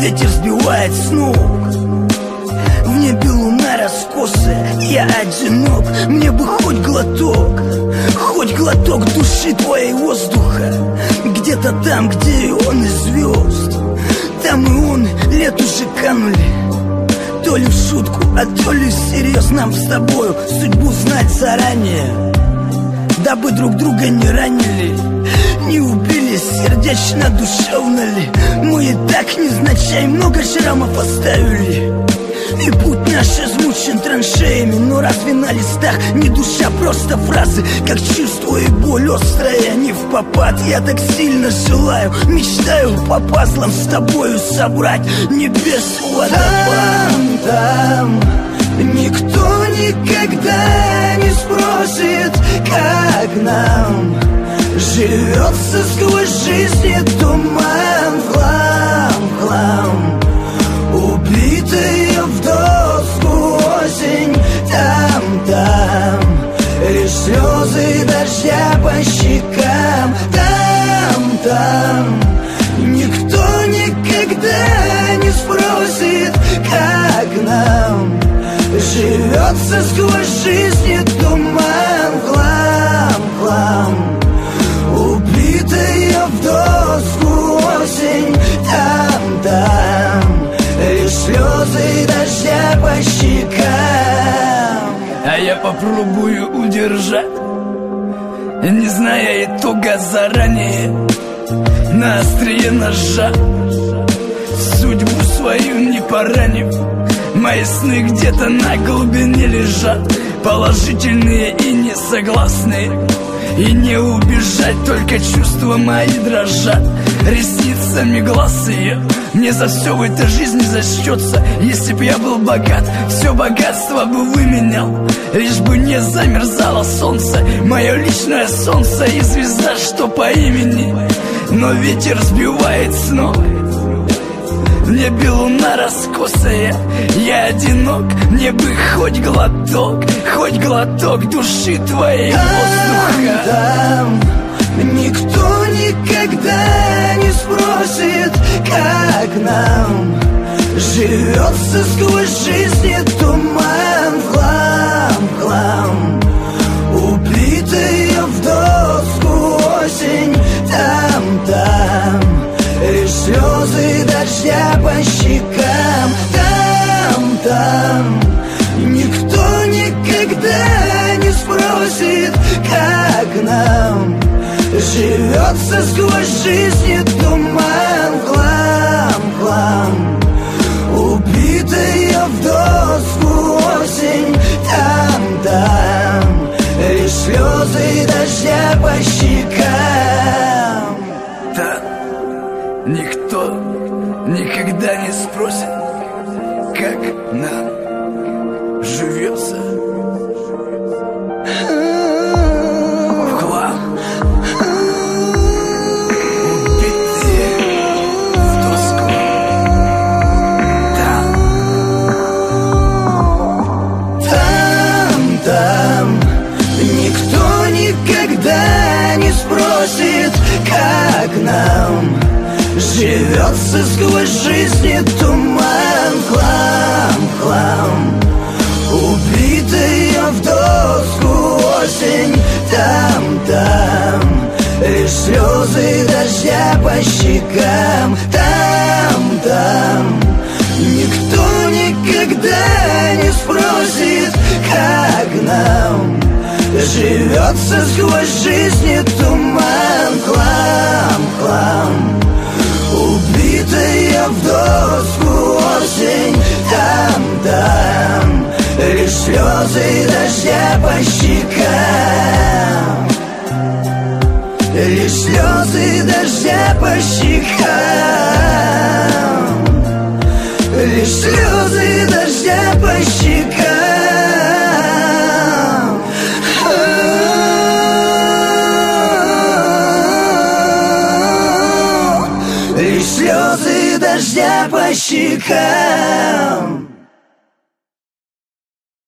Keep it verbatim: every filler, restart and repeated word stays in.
ветер сбивает с ног. В небе луна раскосая, я одинок. Мне бы хоть глоток, хоть глоток души твоей воздуха. Где-то там, где и он, и звезд. Там и он, лет уже канули. То ли в шутку, а то ли всерьез. Нам с тобою судьбу знать заранее, дабы друг друга не ранили, не убили, сердечно, душевно ли. Мы и так невзначай много шрамов оставили, и путь наш измучен траншеями. Но разве на листах не душа, просто фразы, как чувство и боль острая, не впопад. Я так сильно желаю, мечтаю по пазлам с тобою собрать небес водопад. Там, там никто никогда не спросит, как нам живется сквозь жизни туман. В хлам, в хлам, убитая в доску осень. Там, там лишь слезы дождя по щекам. Там, там никто никогда не спросит, как нам живется сквозь жизни туман. В хлам, в хлам, убитая в доску осень. Там, там лишь слезы дождя по щекам. А я попробую удержать, не зная итога заранее, на острие ножа, судьбу свою не поранив. Мои сны где-то на глубине лежат, положительные и несогласные. И не убежать, только чувства мои дрожат. Ресницами глаз ее мне за все в этой жизни зачтется. Если б я был богат, все богатство бы выменял, лишь бы не замерзало солнце, мое личное солнце и звезда, что по имени. Но ветер сбивает с ног, в небе луна раскосая, я одинок. Мне бы хоть глоток, хоть глоток души твоей воздуха. Там, там никто никогда не спросит, как нам живется сквозь жизни туман. В хлам, в хлам, убитая в доску осень. Там, там лишь слезы дождя по щекам. Там, там никто никогда не спросит, как нам живется сквозь жизни туман. В хлам, в хлам, убитая в доску осень. Там, там лишь слезы дождя по щекам. Да, никто никогда не спросит, как нам живется. В хлам, убитые в доску. Там, там, там никто никогда не спросит, как нам живется сквозь жизни туман. В хлам, в хлам, убитая в доску осень. Там, там лишь слезы дождя по щекам. Там, там никто никогда не спросит, как нам живется сквозь жизни туман. В хлам, в хлам, убитая в доску осень. Там, там лишь слезы дождя по щекам. Лишь слезы дождя по щекам. Лишь слезы дождя по щекам. Лишь слезы дождя по щекам.